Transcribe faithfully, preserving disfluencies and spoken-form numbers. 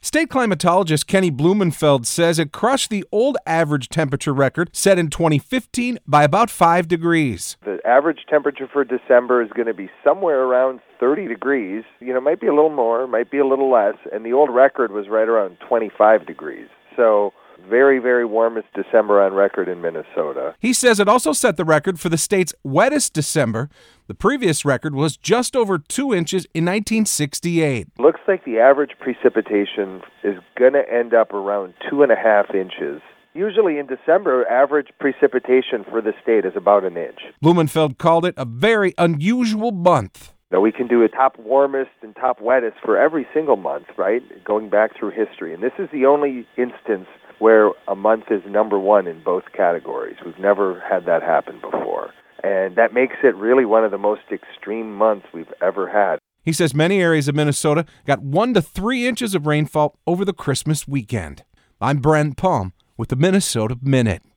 State climatologist Kenny Blumenfeld says it crushed the old average temperature record set in twenty fifteen by about five degrees. The average temperature for December is going to be somewhere around thirty degrees. You know, might be a little more, might be a little less, and the old record was right around twenty-five degrees. So very, very warmest December on record in Minnesota. He says it also set the record for the state's wettest December. The previous record was just over two inches in nineteen sixty-eight. Looks like the average precipitation is going to end up around two and a half inches. Usually in December, average precipitation for the state is about an inch. Blumenfeld called it a very unusual month. Now, we can do a top warmest and top wettest for every single month, right, going back through history. And this is the only instance where a month is number one in both categories. We've never had that happen before. And that makes it really one of the most extreme months we've ever had. He says many areas of Minnesota got one to three inches of rainfall over the Christmas weekend. I'm Brent Palm with the Minnesota Minute.